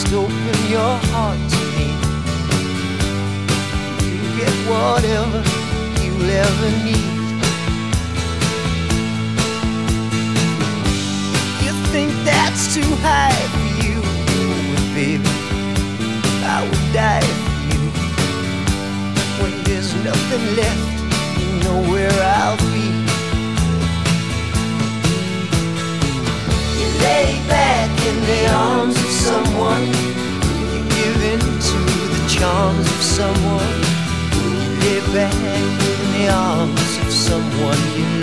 Just open your heart to me. You get whatever you'll ever need. You think that's too high for you, but baby, I would die for you. When there's nothing left, you know where I'll be. You lay back in the arms of someone. You give in to the charms of someone. You lay back in the arms of someone you